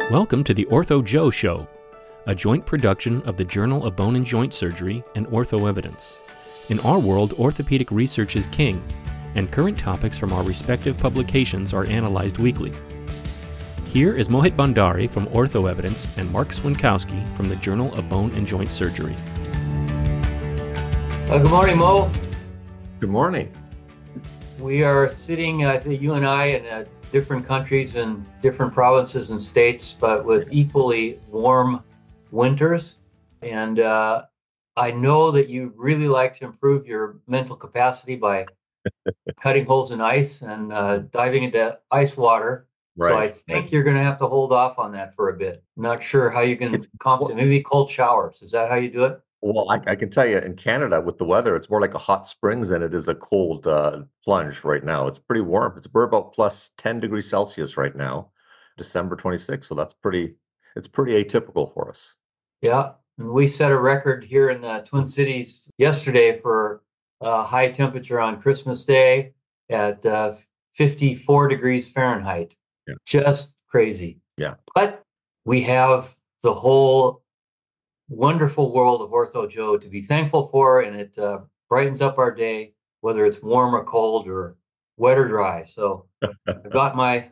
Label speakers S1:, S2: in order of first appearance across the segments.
S1: Welcome to the Ortho Joe Show, a joint production of the Journal of Bone and Joint Surgery and Ortho Evidence. In our world, orthopedic research is king, and current topics from our respective publications are analyzed weekly. Here is Mohit Bhandari from Ortho Evidence and Mark Swinkowski from the Journal of Bone and Joint Surgery.
S2: Good morning, Mo.
S3: Good morning.
S2: We are sitting, you and I, in different countries and different provinces and states, but with equally warm winters. And I know that you really like to improve your mental capacity by cutting holes in ice and diving into ice water.
S3: Right.
S2: So I think you're going to have to hold off on that for a bit. Not sure how you can compensate. Maybe cold showers. Is that how you do it?
S3: Well, I can tell you in Canada with the weather, it's more like a hot springs than it is a cold plunge right now. It's pretty warm. We're about plus 10 degrees Celsius right now, December 26th. So it's pretty atypical for us.
S2: Yeah. And we set a record here in the Twin Cities yesterday for high temperature on Christmas Day at 54 degrees Fahrenheit.
S3: Yeah.
S2: Just crazy.
S3: Yeah.
S2: But we have the whole wonderful world of Ortho Joe to be thankful for, and it brightens up our day, whether it's warm or cold or wet or dry. So I've got my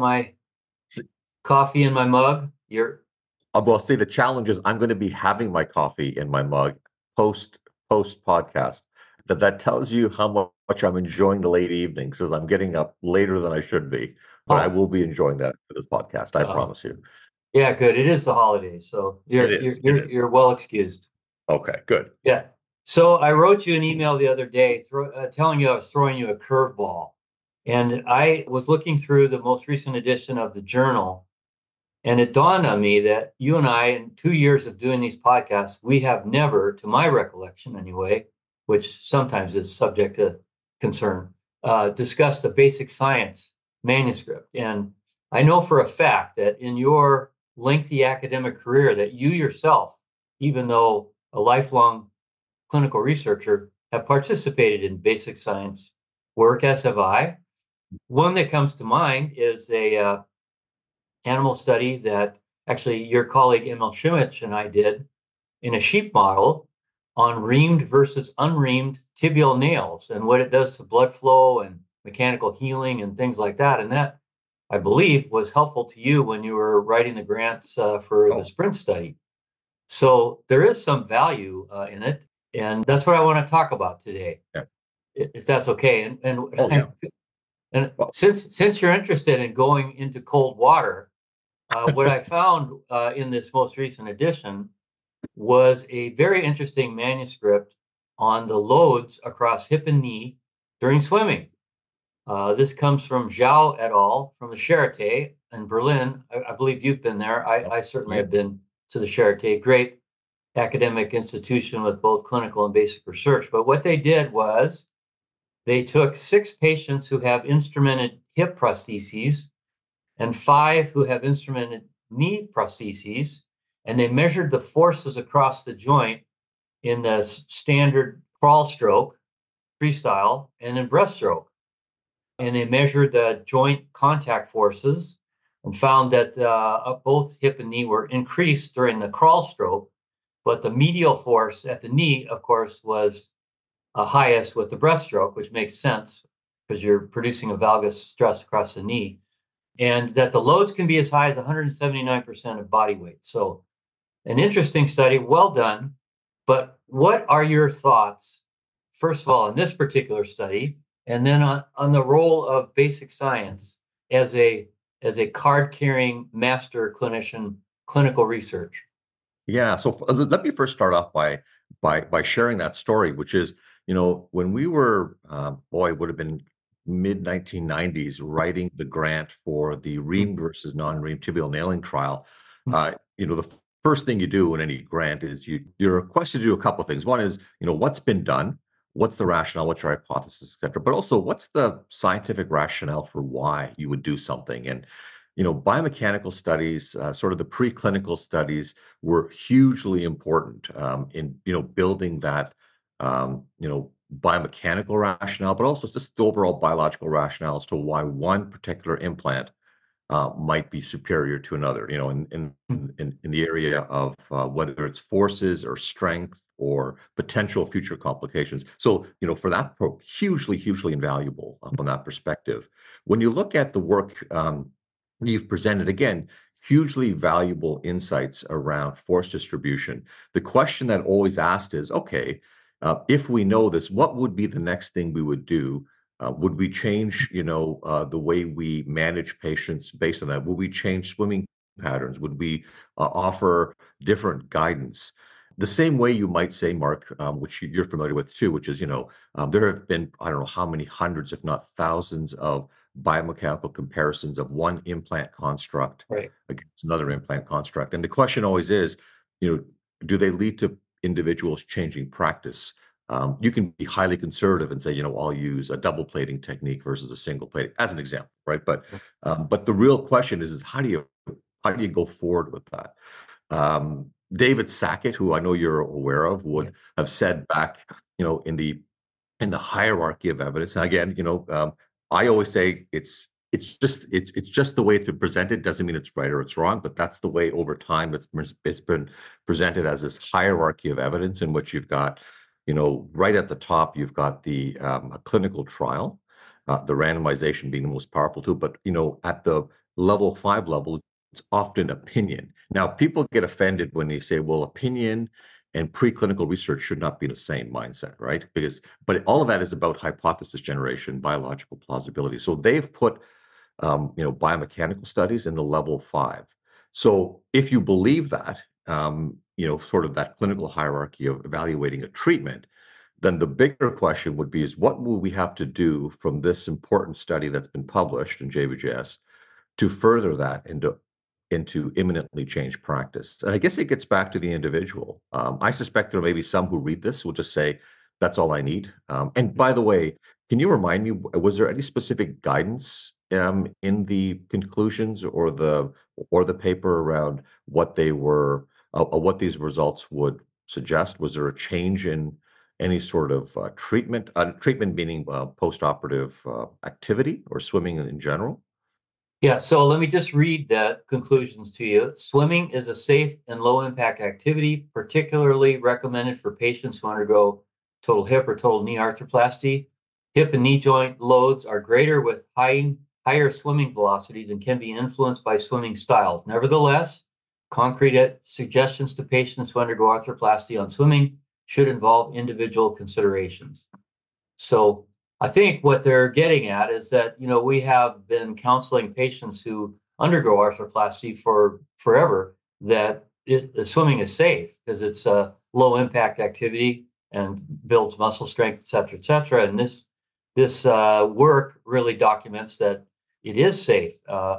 S2: coffee in my mug.
S3: Well, see, the challenge is I'm going to be having my coffee in my mug post podcast. That tells you how much I'm enjoying the late evenings, because I'm getting up later than I should be. But I will be enjoying that for this podcast. I promise you.
S2: Yeah, good. It is the holidays, so you're well excused.
S3: Okay, good.
S2: Yeah. So I wrote you an email the other day telling you I was throwing you a curveball. And I was looking through the most recent edition of the journal, and it dawned on me that you and I, in 2 years of doing these podcasts, we have never, to my recollection anyway, which sometimes is subject to concern, discussed a basic science manuscript. And I know for a fact that in your lengthy academic career that you yourself, even though a lifelong clinical researcher, have participated in basic science work, as have I. One that comes to mind is a animal study that actually your colleague Emil Šimić and I did in a sheep model on reamed versus unreamed tibial nails and what it does to blood flow and mechanical healing and things like that. And that, I believe, was helpful to you when you were writing the grants for the SPRINT study. So there is some value in it, and that's what I want to talk about today, if that's okay. And since you're interested in going into cold water, what I found in this most recent edition was a very interesting manuscript on the loads across hip and knee during swimming. This comes from Zhao et al. From the Charité in Berlin. I believe you've been there. I certainly have been to the Charité, great academic institution with both clinical and basic research. But what they did was they took 6 patients who have instrumented hip prostheses and 5 who have instrumented knee prostheses, and they measured the forces across the joint in the standard crawl stroke, freestyle, and in breaststroke. And they measured the joint contact forces and found that both hip and knee were increased during the crawl stroke, but the medial force at the knee, of course, was highest with the breaststroke, which makes sense because you're producing a valgus stress across the knee, and that the loads can be as high as 179% of body weight. So an interesting study, well done. But what are your thoughts, first of all, on this particular study, and then on the role of basic science as a card-carrying master clinician, clinical research?
S3: Yeah. So let me first start off by sharing that story, which is, when we were, it would have been mid 1990s, writing the grant for the reamed versus non-reamed tibial nailing trial. The first thing you do in any grant is you're requested to do a couple of things. One is, what's been done. What's the rationale? What's your hypothesis, et cetera? But also, what's the scientific rationale for why you would do something? And, biomechanical studies, sort of the preclinical studies, were hugely important in, building that, biomechanical rationale, but also just the overall biological rationale as to why one particular implant might be superior to another, in the area of whether it's forces or strength or potential future complications. So, for that, hugely, hugely invaluable from that perspective. When you look at the work you've presented, again, hugely valuable insights around force distribution. The question that always asked is, okay, if we know this, what would be the next thing we would do? Would we change, the way we manage patients based on that? Would we change swimming patterns? Would we offer different guidance? The same way you might say, Mark, which you're familiar with too, which is, there have been, I don't know how many hundreds, if not thousands, of biomechanical comparisons of one implant construct
S2: Right.
S3: against another implant construct. And the question always is, do they lead to individuals changing practice? You can be highly conservative and say, I'll use a double plating technique versus a single plating, as an example, right? But the real question is how do you go forward with that? David Sackett, who I know you're aware of, would have said back, in the hierarchy of evidence. And again, I always say it's just the way it's been presented. Doesn't mean it's right or it's wrong, but that's the way over time it's been presented, as this hierarchy of evidence in which you've got, right at the top, you've got the a clinical trial, the randomization being the most powerful tool. But at the level 5 level, it's often opinion. Now, people get offended when they say, well, opinion and preclinical research should not be the same mindset, right? But all of that is about hypothesis generation, biological plausibility. So they've put, biomechanical studies in the level 5. So if you believe that, sort of that clinical hierarchy of evaluating a treatment, then the bigger question would be is what will we have to do from this important study that's been published in JBJS to further that into imminently changed practice? And I guess it gets back to the individual. I suspect there may be some who read this will just say, that's all I need. And by the way, can you remind me, was there any specific guidance in the conclusions or the paper around what they were, what these results would suggest? Was there a change in any sort of treatment? Treatment meaning post-operative activity or swimming in general?
S2: Yeah, so let me just read the conclusions to you. Swimming is a safe and low impact activity, particularly recommended for patients who undergo total hip or total knee arthroplasty. Hip and knee joint loads are greater with higher swimming velocities and can be influenced by swimming styles. Nevertheless, concrete suggestions to patients who undergo arthroplasty on swimming should involve individual considerations. So I think what they're getting at is that, we have been counseling patients who undergo arthroplasty for forever that swimming is safe because it's a low impact activity and builds muscle strength, et cetera, et cetera. And this work really documents that it is safe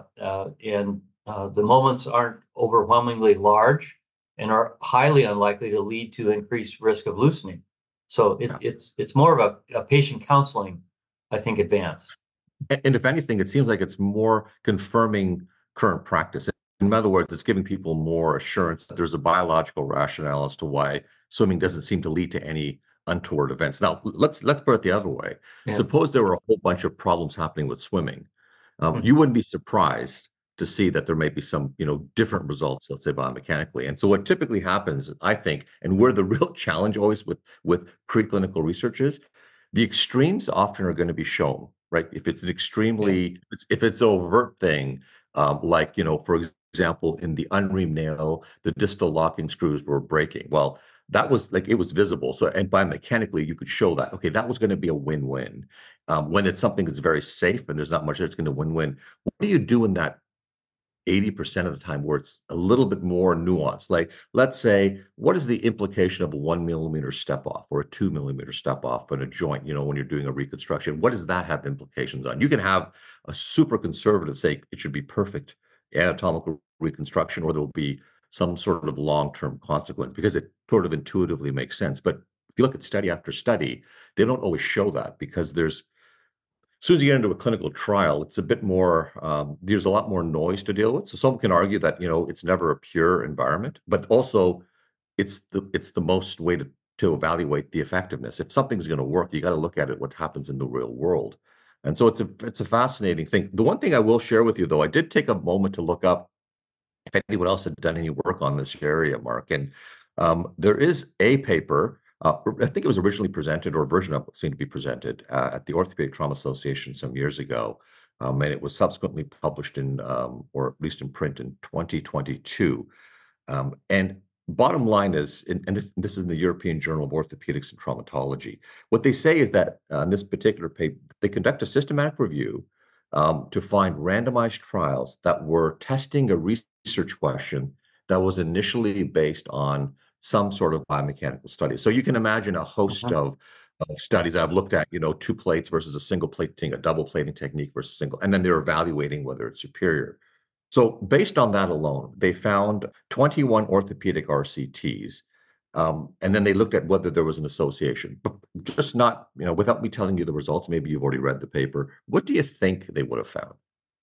S2: and the moments aren't overwhelmingly large and are highly unlikely to lead to increased risk of loosening. So it's more of a patient counseling, I think, advance.
S3: And if anything, it seems like it's more confirming current practice. In other words, it's giving people more assurance that there's a biological rationale as to why swimming doesn't seem to lead to any untoward events. Now, let's put it the other way.
S2: Yeah.
S3: Suppose there were a whole bunch of problems happening with swimming. You wouldn't be surprised to see that there may be some, different results, let's say biomechanically. And so what typically happens, I think, and where the real challenge always with preclinical research is, the extremes often are going to be shown, right? If it's an extremely, if it's an overt thing, like, for example, in the unreamed nail, the distal locking screws were breaking. Well, that was like, it was visible. So, and biomechanically, you could show that, okay, that was going to be a win-win. When it's something that's very safe and there's not much that's going to win-win, what do you do in that 80% of the time where it's a little bit more nuanced? Like, let's say, what is the implication of a 1 millimeter step off or a 2 millimeter step off in a joint, when you're doing a reconstruction? What does that have implications on? You can have a super conservative say it should be perfect anatomical reconstruction, or there will be some sort of long-term consequence because it sort of intuitively makes sense. But if you look at study after study, they don't always show that because as soon as you get into a clinical trial, it's a bit more, there's a lot more noise to deal with. So someone can argue that, it's never a pure environment, but also it's the most way to evaluate the effectiveness. If something's going to work, you got to look at it, what happens in the real world. And so it's a fascinating thing. The one thing I will share with you, though, I did take a moment to look up if anyone else had done any work on this area, Mark. And there is a paper, I think it was originally presented, or a version of it seemed to be presented at the Orthopedic Trauma Association some years ago. And it was subsequently published in, or at least in print in 2022. And bottom line is, and this is in the European Journal of Orthopedics and Traumatology. What they say is that in this particular paper, they conduct a systematic review to find randomized trials that were testing a research question that was initially based on some sort of biomechanical study. So you can imagine a host of studies I've looked at, two plates versus a single plating, a double plating technique versus single, and then they're evaluating whether it's superior. So based on that alone, they found 21 orthopedic RCTs, and then they looked at whether there was an association. But just not, without me telling you the results, maybe you've already read the paper. What do you think they would have found?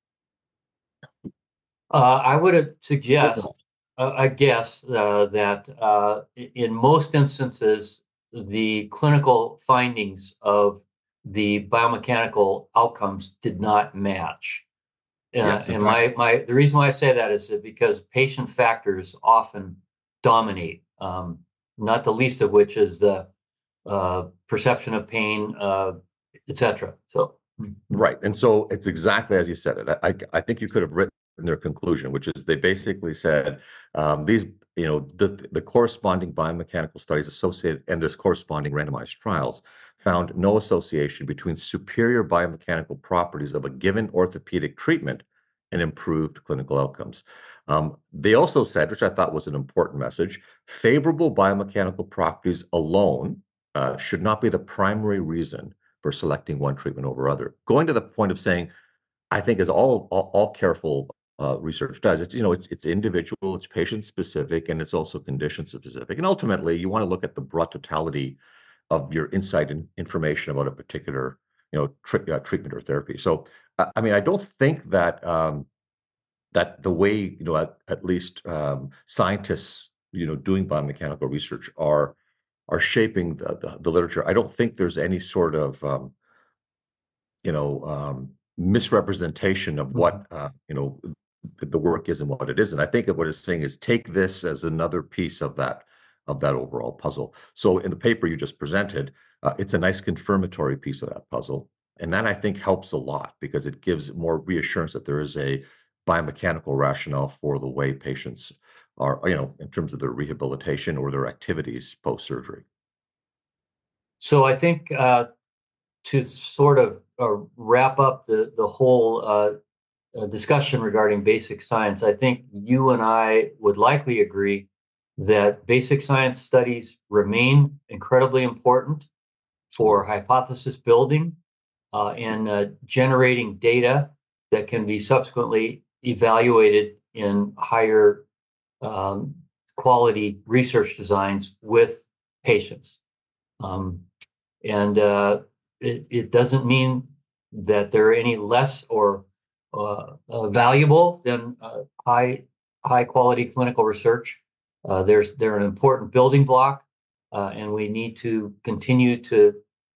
S2: I would suggest, I guess, that in most instances, the clinical findings of the biomechanical outcomes did not match.
S3: Yes, in
S2: And
S3: fact,
S2: the reason why I say that is that because patient factors often dominate, not the least of which is the perception of pain, etc. So,
S3: right. And so it's exactly as you said it. I think you could have written their conclusion, which is they basically said these, the corresponding biomechanical studies associated and there's corresponding randomized trials found no association between superior biomechanical properties of a given orthopedic treatment and improved clinical outcomes. They also said, which I thought was an important message, favorable biomechanical properties alone should not be the primary reason for selecting one treatment over other. Going to the point of saying, I think, as all careful research does, it's individual, it's patient specific, and it's also condition specific. And ultimately, you want to look at the broad totality of your insight and information about a particular, treatment or therapy. So, I mean, I don't think that that the way, at least scientists, doing biomechanical research are shaping the literature. I don't think there's any sort of misrepresentation of what the work is and what it isn't. I think what it's saying is take this as another piece of that overall puzzle. So in the paper you just presented, it's a nice confirmatory piece of that puzzle, and that I think helps a lot because it gives more reassurance that there is a biomechanical rationale for the way patients are, in terms of their rehabilitation or their activities post surgery.
S2: so I think to sort of wrap up the whole discussion regarding basic science, I think you and I would likely agree that basic science studies remain incredibly important for hypothesis building and generating data that can be subsequently evaluated in higher quality research designs with patients. And it doesn't mean that they're any less or valuable than high quality clinical research. They're an important building block, and we need to continue to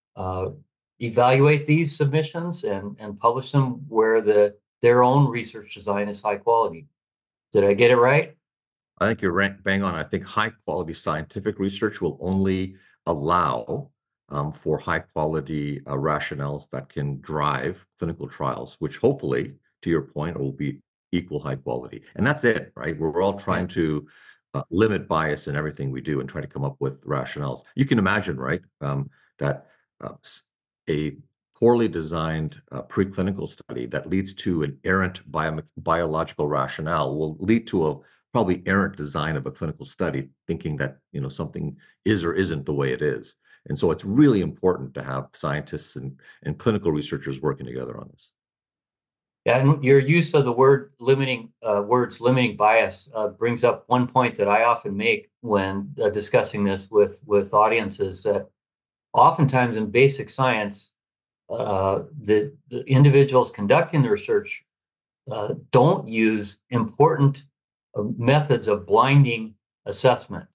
S2: evaluate these submissions and publish them where their own research design is high quality. Did I get it right?
S3: I think you're bang on. I think high quality scientific research will only allow for high quality rationales that can drive clinical trials, which hopefully, to your point, will be equal high quality. And that's it, right? We're all trying to limit bias in everything we do and try to come up with rationales. You can imagine, right, that a poorly designed preclinical study that leads to an errant biological rationale will lead to a probably errant design of a clinical study, thinking that something is or isn't the way it is. And so it's really important to have scientists and clinical researchers working together on this.
S2: Yeah, and your use of the words limiting bias brings up one point that I often make when discussing this with audiences, that oftentimes in basic science, the individuals conducting the research don't use important methods of blinding assessment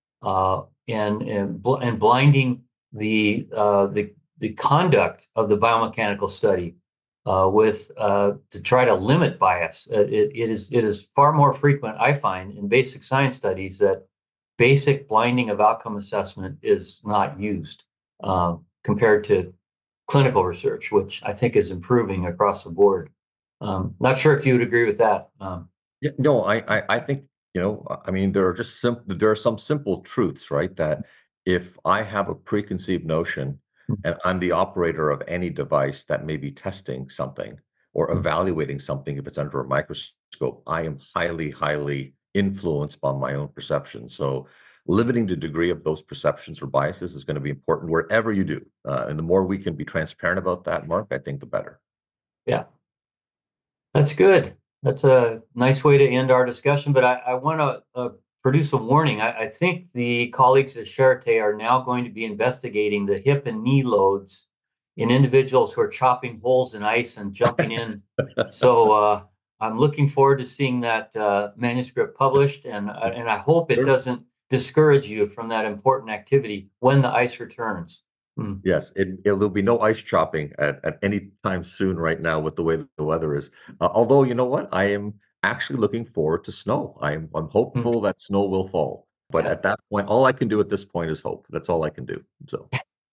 S2: and blinding the conduct of the biomechanical study to try to limit bias. It is far more frequent, I find, in basic science studies that basic blinding of outcome assessment is not used compared to clinical research, which I think is improving across the board. Not sure if you would agree with that.
S3: Yeah, no, I think, I mean, there are some simple truths, right? That if I have a preconceived notion and I'm the operator of any device that may be testing something or evaluating something, if it's under a microscope, I am highly, highly influenced by my own perception. So limiting the degree of those perceptions or biases is going to be important wherever you do. And the more we can be transparent about that, Mark, I think the better.
S2: Yeah, that's good. That's a nice way to end our discussion, but I want to produce a warning. I think the colleagues at Charité are now going to be investigating the hip and knee loads in individuals who are chopping holes in ice and jumping in. So I'm looking forward to seeing that manuscript published, and I hope it doesn't discourage you from that important activity when the ice returns.
S3: Yes, there'll be no ice chopping at any time soon right now with the way the weather is. Although, you know what? I am actually looking forward to snow. I'm hopeful that snow will fall. But at that point, all I can do at this point is hope. That's all I can do. So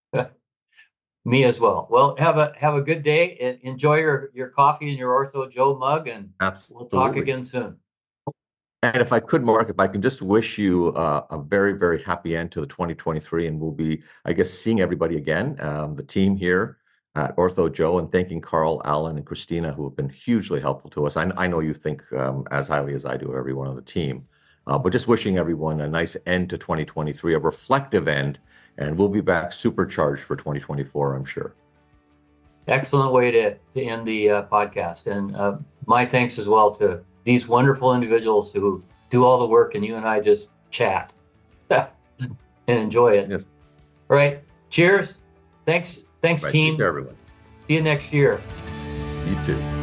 S2: Me as well. Well, have a good day. Enjoy your coffee and your Ortho Joe mug, and we'll talk
S3: absolutely.
S2: again soon.
S3: And if I could, Mark, if I can just wish you a very, very happy end to the 2023, and we'll be, I guess, seeing everybody again, the team here at Ortho Joe, and thanking Carl, Alan, and Christina, who have been hugely helpful to us. I know you think as highly as I do of everyone on the team, but just wishing everyone a nice end to 2023, a reflective end, and we'll be back supercharged for 2024, I'm sure.
S2: Excellent way to end the podcast. And my thanks as well to these wonderful individuals who do all the work, and you and I just chat and enjoy it.
S3: Yes.
S2: All right. Cheers. Thanks,
S3: Right.
S2: team.
S3: Take care, everyone.
S2: See you next year.
S3: You too.